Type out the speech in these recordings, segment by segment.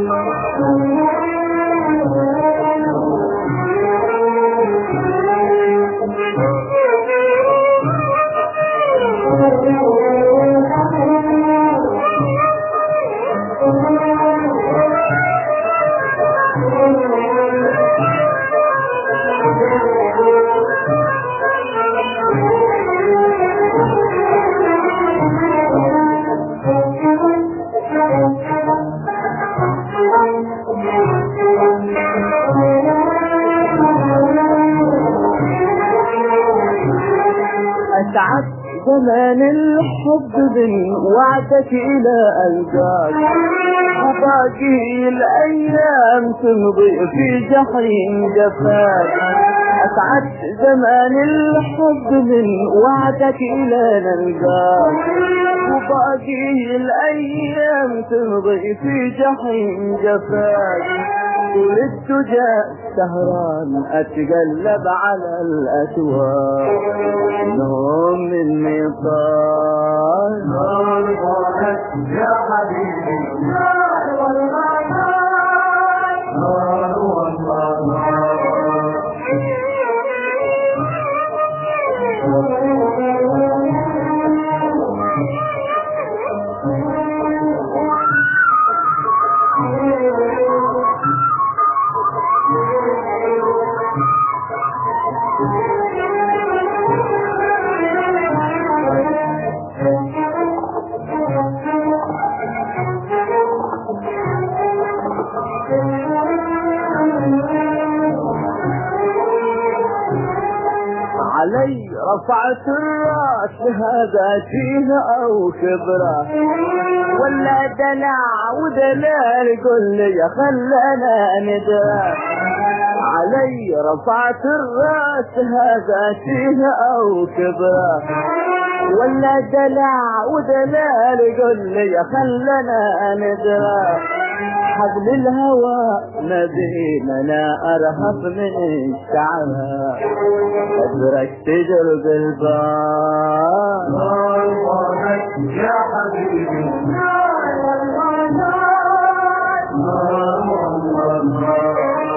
أسعد زمان الحب من وعدك إلى ألقاك، وباقي الأيام تمضي في جحيم جفاك. أسعد زمان الحب من وعدك إلى نلقاك، وباقي الأيام تمضي في جحيم جفاك. والدجى سهران أتقلب على الأسواق، نوم مني طال نار ضاعت يا حبيبي، نار والله نار والله علي رفعت الراس هذا فيه او كبره، ولا دلع ودلال قل لي خلنا ندرى. علي رفعت الراس هذا فيه او كبره، ولا دلع ودلال قل لي خلنا ندرى. حبل الهوى نبينا ارهب من الشعب، ادرك تجرب البار نار ضاعت يا حبيبي، نار والله نار نار والله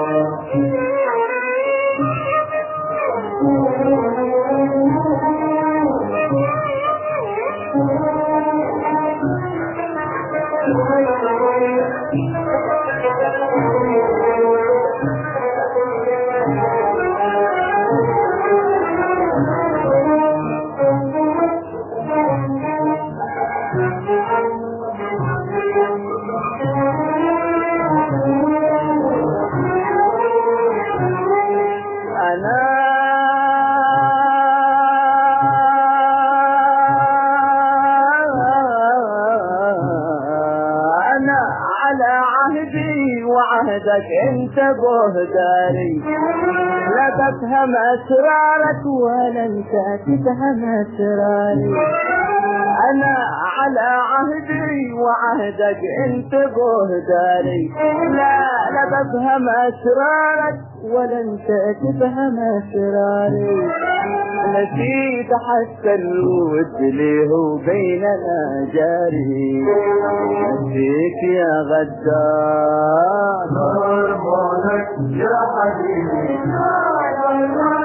وعهدك انت بهداري، لا تفهم اسرارك ولا انت تفهم اسراري. انا على عهدي وعهدك انت بهداري، لا تفهم اسرارك ولا انت تفهم اسراري. نسيت حتى الود ليه بيننا جاري، نسيت يا غدار نار ضاعت يا حبيبي، نار والله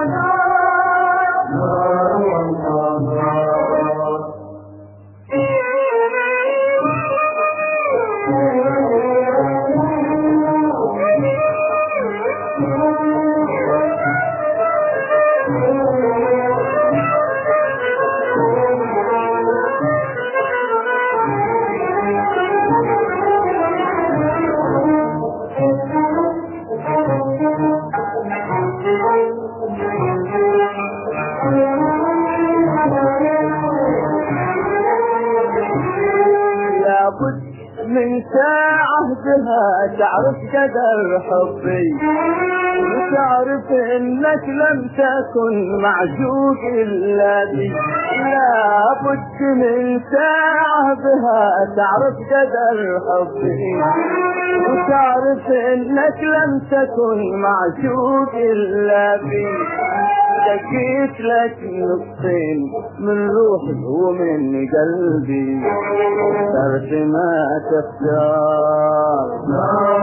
نار والله من ساعة بها تعرف قدر حبي، وتعرف انك لم تكن معشوق الا بي. لابد من ساعة بها تعرف قدر حبي، وتعرف انك لم تكن معشوق الا بي. دقيت لك نصين من روحي ومن قلبي، صرت ما تختار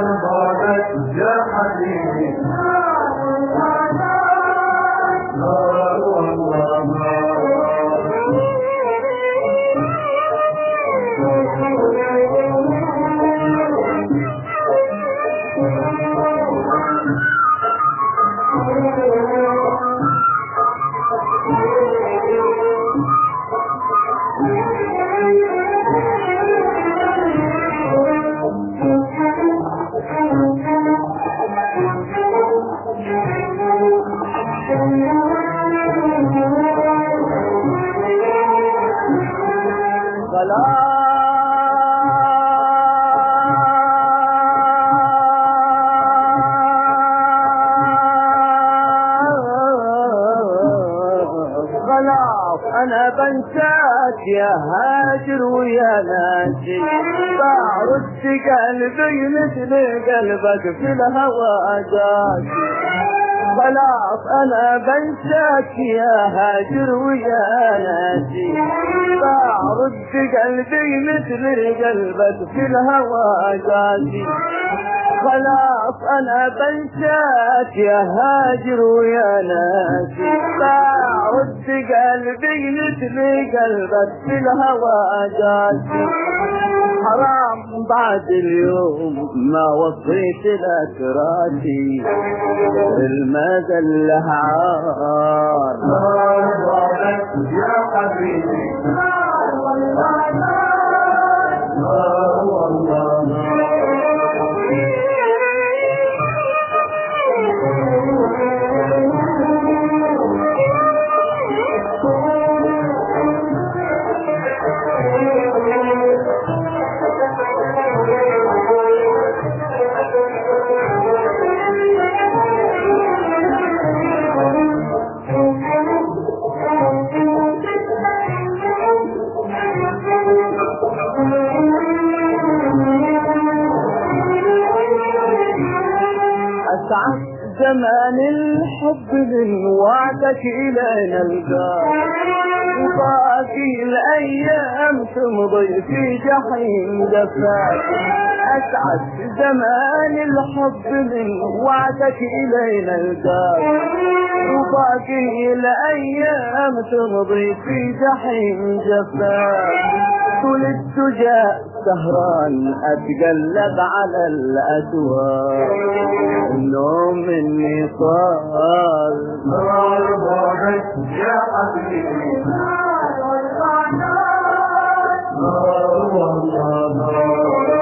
بنساك يا هاجر ويا ناسي بعرف قلبي مثل قلبك في الهوى جاسي خلاص انا بنساك يا هاجر ويا ناسي بعرف قلبي مثل قلبك في الهوى جاسي خلاص انا بنساك يا هاجر ويا ناسي بعرف قلبي مثل قلبك في الهوى جاسي حرام بعد اليوم ما وصيت لك راسي المدى له عار يا حبيبي زمان الحب من وعدك إلينا الجار وباقي الأيام تمضي في جحيم جفاك أسعد زمان الحب من وعدك إلينا الجار وباقي الأيام تمضي في جحيم جفاك طول الدجى سهران أتقلب على الأسواق النوم مني صار مرضعك يا حبيبي نار والله